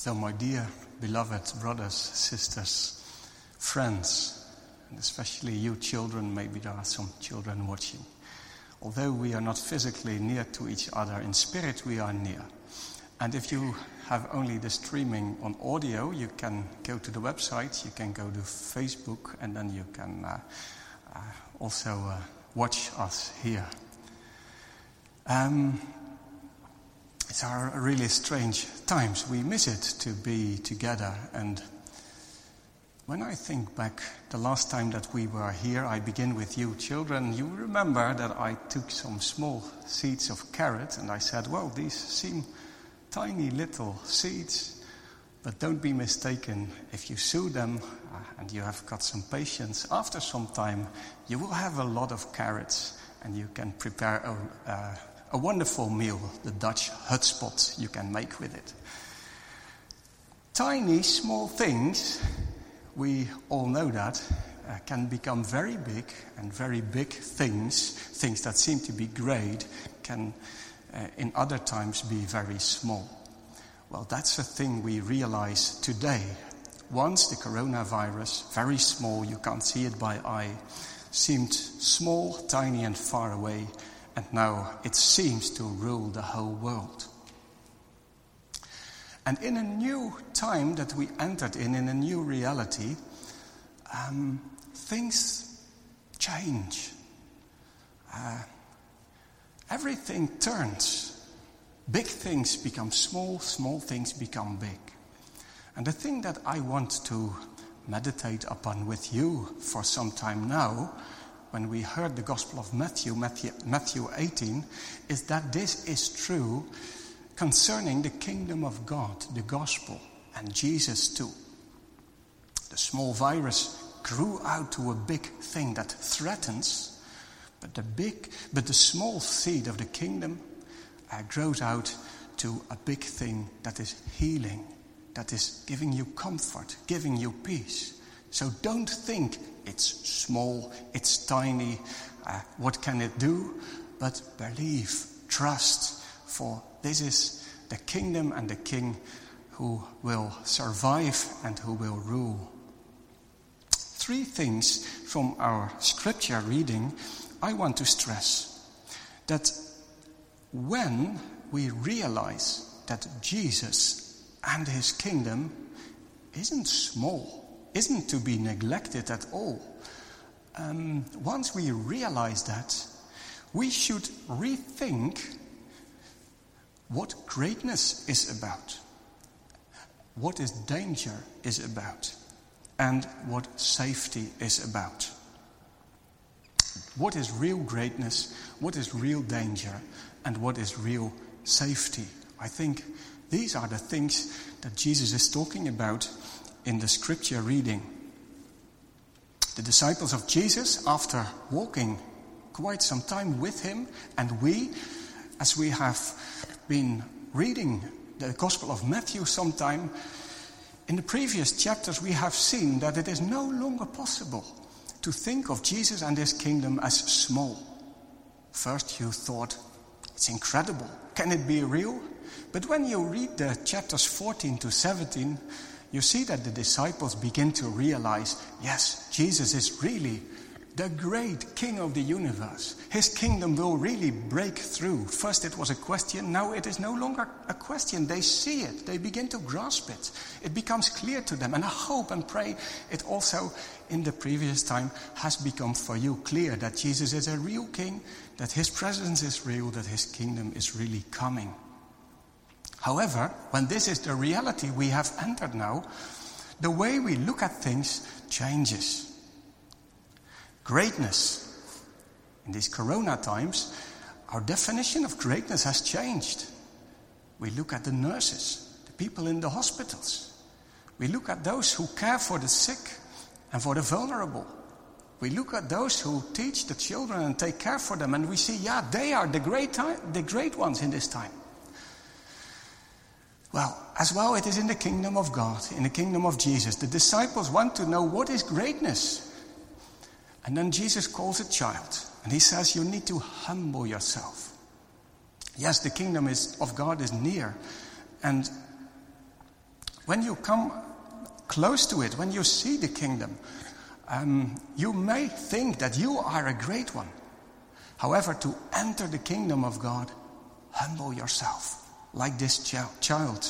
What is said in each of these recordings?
So my dear beloved brothers, sisters, friends, and especially you children, maybe there are some children watching. Although we are not physically near to each other, in spirit we are near. And if you have only the streaming on audio, you can go to the website, you can go to Facebook, and then you can also watch us here. It's our really strange times. We miss it to be together. And when I think back the last time that we were here, I begin with you children. You remember that I took some small seeds of carrot and I said, well, these seem tiny little seeds, but don't be mistaken. If you sow them and you have got some patience, after some time you will have a lot of carrots and you can prepare a wonderful meal, the Dutch hutspot you can make with it. Tiny, small things, we all know that, can become very big, and very big things that seem to be great, can in other times be very small. Well, that's a thing we realize today. Once the coronavirus, very small, you can't see it by eye, seemed small, tiny and far away, and now it seems to rule the whole world. And in a new time that we entered in a new reality, things change. Everything turns. Big things become small, small things become big. And the thing that I want to meditate upon with you for some time now, when we heard the Gospel of Matthew 18, is that this is true concerning the kingdom of God, the gospel, and Jesus too. The small virus grew out to a big thing that threatens, but the small seed of the kingdom grows out to a big thing that is healing, that is giving you comfort, giving you peace. So don't think it's small, it's tiny, what can it do? But believe, trust, for this is the kingdom and the king who will survive and who will rule. 3 things from our scripture reading I want to stress. That when we realize that Jesus and his kingdom isn't small, isn't to be neglected at all. Once we realize that, we should rethink what greatness is about, what is danger is about, and what safety is about. What is real greatness, what is real danger, and what is real safety? I think these are the things that Jesus is talking about in the scripture reading. The disciples of Jesus, after walking quite some time with him, and we, as we have been reading the Gospel of Matthew sometime, in the previous chapters we have seen that it is no longer possible to think of Jesus and his kingdom as small. First you thought, it's incredible, can it be real? But when you read the chapters 14 to 17, you see that the disciples begin to realize, yes, Jesus is really the great king of the universe. His kingdom will really break through. First it was a question, now it is no longer a question. They see it, they begin to grasp it. It becomes clear to them, and I hope and pray it also in the previous time has become for you clear that Jesus is a real king, that his presence is real, that his kingdom is really coming. However, when this is the reality we have entered now, the way we look at things changes. Greatness. In these corona times, our definition of greatness has changed. We look at the nurses, the people in the hospitals. We look at those who care for the sick and for the vulnerable. We look at those who teach the children and take care for them, and we see, they are the great ones in this time. Well, as well it is in the kingdom of God, in the kingdom of Jesus. The disciples want to know what is greatness. And then Jesus calls a child, and he says, you need to humble yourself. Yes, the kingdom of God is near, and When you come close to it, when you see the kingdom, you may think that you are a great one. However, to enter the kingdom of God, humble yourself like this child.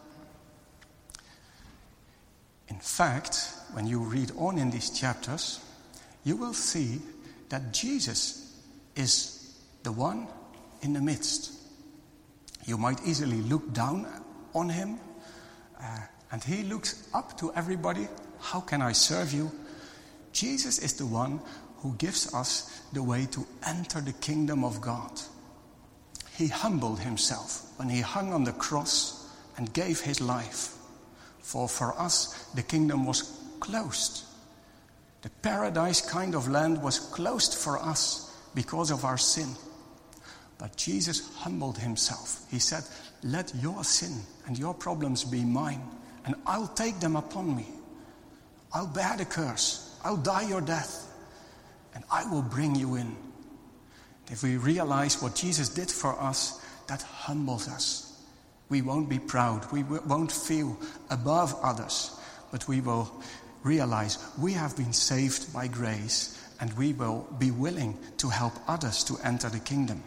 In fact, when you read on in these chapters, you will see that Jesus is the one in the midst. You might easily look down on him, and he looks up to everybody. How can I serve you? Jesus is the one who gives us the way to enter the kingdom of God. He humbled himself when he hung on the cross and gave his life. For us, the kingdom was closed. The paradise kind of land was closed for us because of our sin. But Jesus humbled himself. He said, let your sin and your problems be mine, and I'll take them upon me. I'll bear the curse. I'll die your death, and I will bring you in. If we realize what Jesus did for us, that humbles us. We won't be proud. We won't feel above others, but we will realize we have been saved by grace, and we will be willing to help others to enter the kingdom.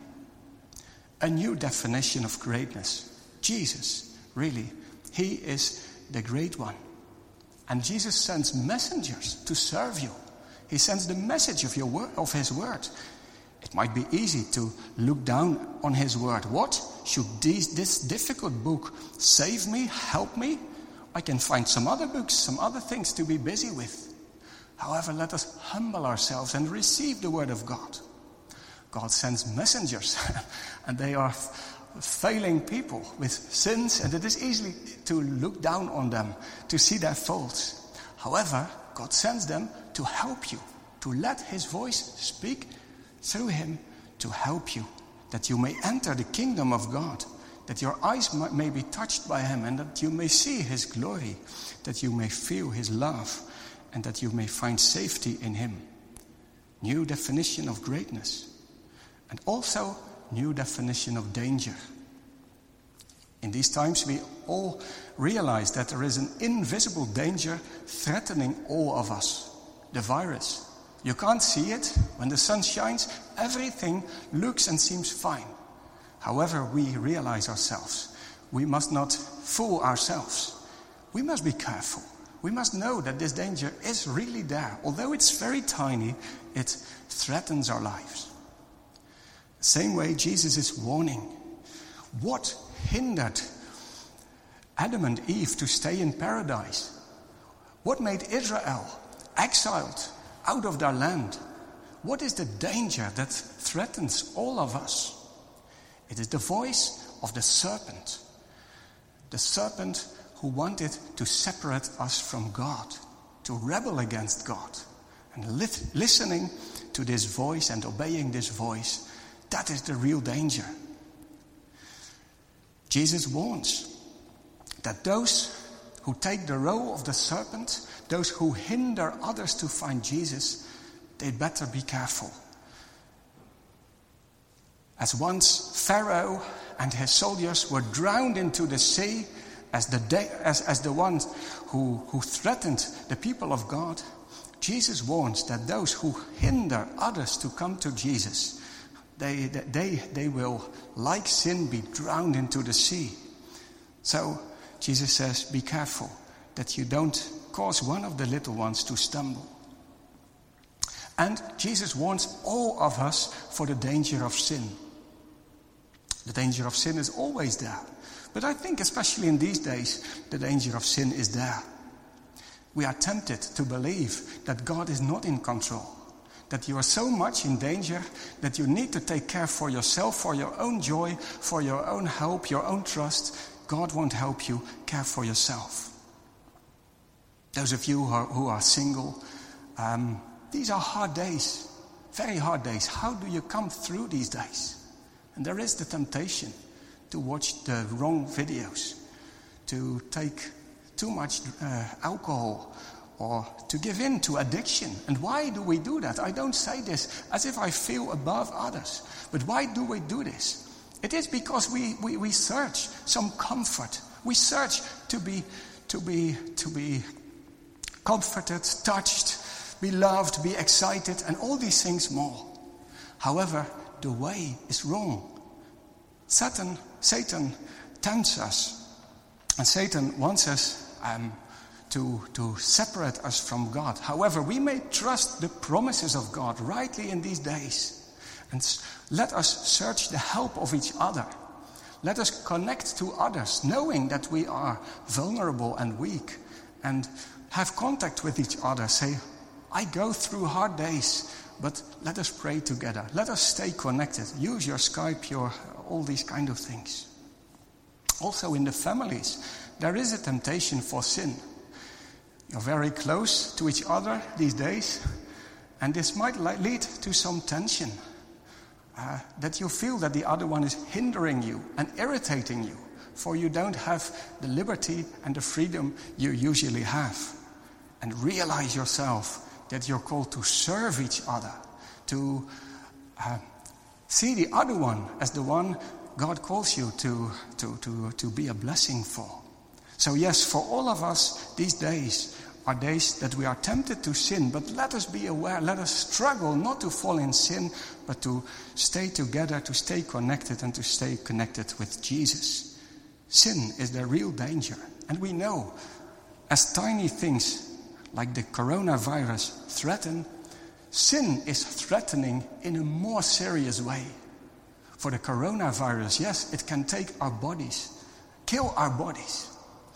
A new definition of greatness. Jesus, really, he is the great one. And Jesus sends messengers to serve you. He sends the message of his word. It might be easy to look down on his word. What? Should this difficult book save me, help me? I can find some other books, some other things to be busy with. However, let us humble ourselves and receive the word of God. God sends messengers, and they are failing people with sins, and it is easy to look down on them, to see their faults. However, God sends them to help you, to let his voice speak through him to help you, that you may enter the kingdom of God, that your eyes may be touched by him, and that you may see his glory, that you may feel his love, and that you may find safety in him. New definition of greatness, and also new definition of danger. In these times we all realize that there is an invisible danger threatening all of us, the virus. You can't see it. When the sun shines, everything looks and seems fine. However, we realize ourselves. We must not fool ourselves. We must be careful. We must know that this danger is really there. Although it's very tiny, it threatens our lives. The same way Jesus is warning. What hindered Adam and Eve to stay in paradise? What made Israel exiled out of their land? What is the danger that threatens all of us? It is the voice of the serpent who wanted to separate us from God, to rebel against God. And listening to this voice and obeying this voice, that is the real danger. Jesus warns that those who take the role of the serpent, those who hinder others to find Jesus, they better be careful. As once Pharaoh and his soldiers were drowned into the sea as the ones who threatened the people of God, Jesus warns that those who hinder others to come to Jesus, they will, like sin, be drowned into the sea. So Jesus says, be careful that you don't cause one of the little ones to stumble. And Jesus warns all of us for the danger of sin. The danger of sin is always there. But I think especially in these days, the danger of sin is there. We are tempted to believe that God is not in control, that you are so much in danger that you need to take care for yourself, for your own joy, for your own help, your own trust. God won't help you. Care for yourself. Those of you who are single, these are hard days, very hard days. How do you come through these days? And there is the temptation to watch the wrong videos, to take too much alcohol, or to give in to addiction. And why do we do that? I don't say this as if I feel above others. But why do we do this? It is because we search some comfort. We search to to be comforted, touched, be loved, be excited, and all these things more. However, the way is wrong. Satan tempts us, and Satan wants us to separate us from God. However, we may trust the promises of God rightly in these days, and let us search the help of each other. Let us connect to others, knowing that we are vulnerable and weak, and have contact with each other. Say, I go through hard days, but let us pray together. Let us stay connected. Use your Skype, all these kind of things. Also in the families, there is a temptation for sin. You're very close to each other these days, and this might lead to some tension. That you feel that the other one is hindering you and irritating you, for you don't have the liberty and the freedom you usually have. And realize yourself that you're called to serve each other, to see the other one as the one God calls you to be a blessing for. So yes, for all of us, these days are days that we are tempted to sin, but let us be aware, let us struggle not to fall in sin, but to stay together, to stay connected, and to stay connected with Jesus. Sin is the real danger, and we know as tiny things like the coronavirus threaten, sin is threatening in a more serious way. For the coronavirus, yes, it can take our bodies, kill our bodies.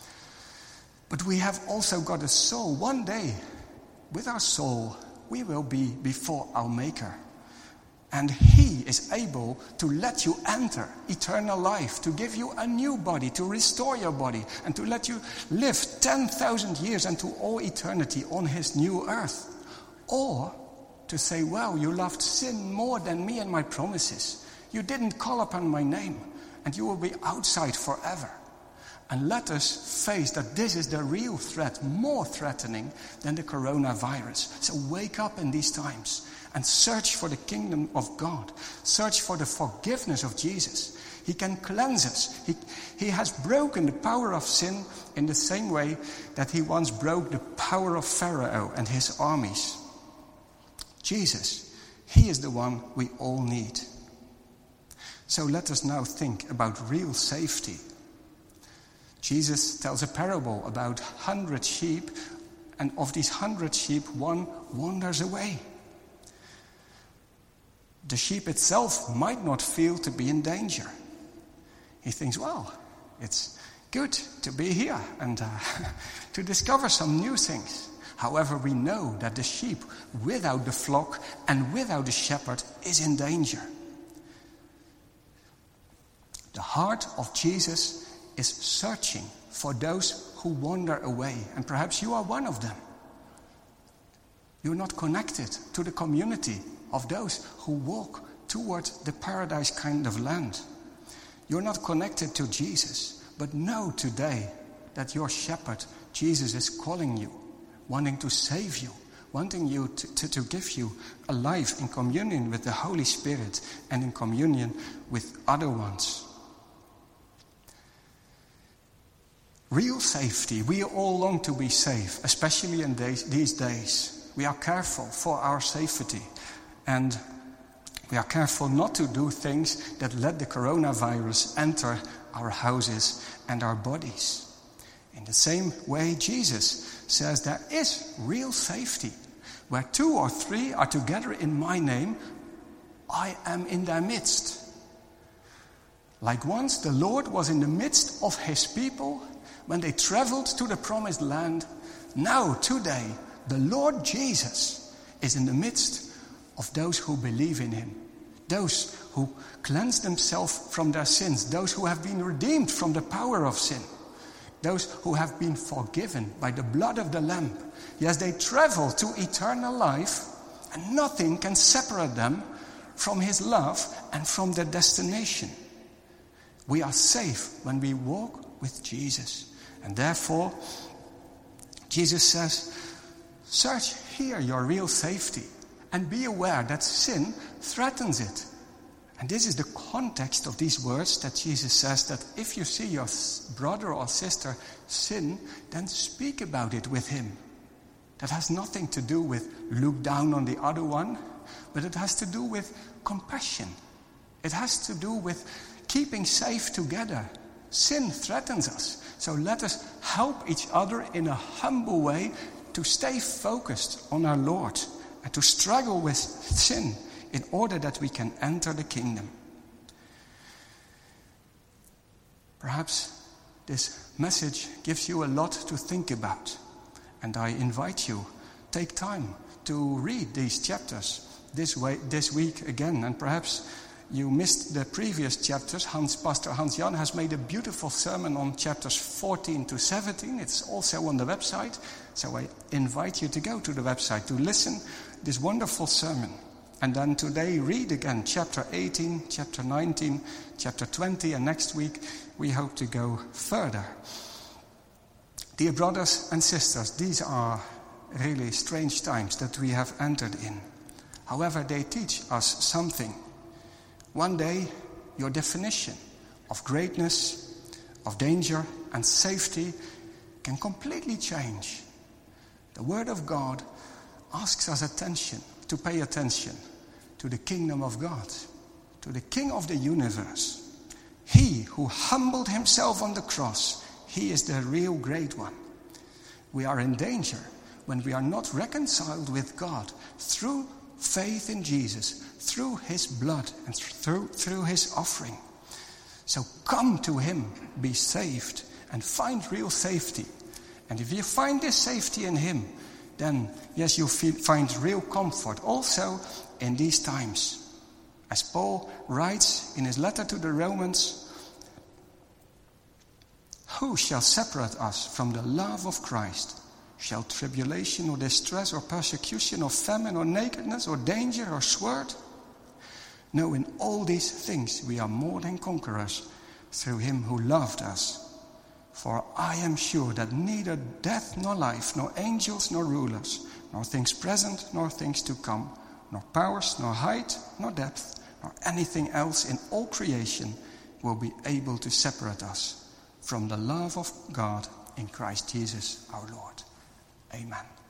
But we have also got a soul. One day, with our soul, we will be before our Maker. And He is able to let you enter eternal life, to give you a new body, to restore your body, and to let you live 10,000 years and to all eternity on His new earth. Or to say, well, you loved sin more than me and my promises. You didn't call upon my name, and you will be outside forever. And let us face that this is the real threat, more threatening than the coronavirus. So wake up in these times and search for the kingdom of God. Search for the forgiveness of Jesus. He can cleanse us. He has broken the power of sin in the same way that He once broke the power of Pharaoh and his armies. Jesus, He is the one we all need. So let us now think about real safety. Jesus tells a parable about 100 sheep, and of these 100 sheep, one wanders away. The sheep itself might not feel to be in danger. He thinks, well, it's good to be here and to discover some new things. However, we know that the sheep without the flock and without the shepherd is in danger. The heart of Jesus is searching for those who wander away, and perhaps you are one of them. You're not connected to the community of those who walk toward the paradise kind of land. You're not connected to Jesus, but know today that your shepherd, Jesus, is calling you, wanting to save you, wanting you to give you a life in communion with the Holy Spirit and in communion with other ones. Real safety. We all long to be safe, especially in these days. We are careful for our safety, and we are careful not to do things that let the coronavirus enter our houses and our bodies. In the same way, Jesus says there is real safety. Where 2 or 3 are together in my name, I am in their midst. Like once the Lord was in the midst of His people when they traveled to the promised land, now today the Lord Jesus is in the midst of those who believe in Him, those who cleanse themselves from their sins, those who have been redeemed from the power of sin, those who have been forgiven by the blood of the Lamb. Yes, they travel to eternal life, and nothing can separate them from His love and from their destination. We are safe when we walk with Jesus. And therefore, Jesus says, search here your real safety and be aware that sin threatens it. And this is the context of these words that Jesus says that if you see your brother or sister sin, then speak about it with him. That has nothing to do with look down on the other one, but it has to do with compassion. It has to do with keeping safe together. Sin threatens us, so let us help each other in a humble way to stay focused on our Lord and to struggle with sin in order that we can enter the kingdom. Perhaps this message gives you a lot to think about, and I invite you, take time to read these chapters this week again, and perhaps you missed the previous chapters. Pastor Hans-Jan has made a beautiful sermon on chapters 14 to 17. It's also on the website, so I invite you to go to the website to listen this wonderful sermon. And then today read again chapter 18, chapter 19, chapter 20, and next week we hope to go further. Dear brothers and sisters, these are really strange times that we have entered in. However, they teach us something. One day, your definition of greatness, of danger and safety can completely change. The Word of God asks us to pay attention to the kingdom of God, to the King of the universe. He who humbled himself on the cross, he is the real great one. We are in danger when we are not reconciled with God through faith in Jesus, through his blood and through his offering. So come to him, be saved, and find real safety. And if you find this safety in him, then yes, you find real comfort also in these times. As Paul writes in his letter to the Romans, who shall separate us from the love of Christ? Shall tribulation or distress or persecution or famine or nakedness or danger or sword? No, in all these things we are more than conquerors through him who loved us. For I am sure that neither death nor life, nor angels nor rulers, nor things present nor things to come, nor powers, nor height, nor depth, nor anything else in all creation will be able to separate us from the love of God in Christ Jesus our Lord. Amen.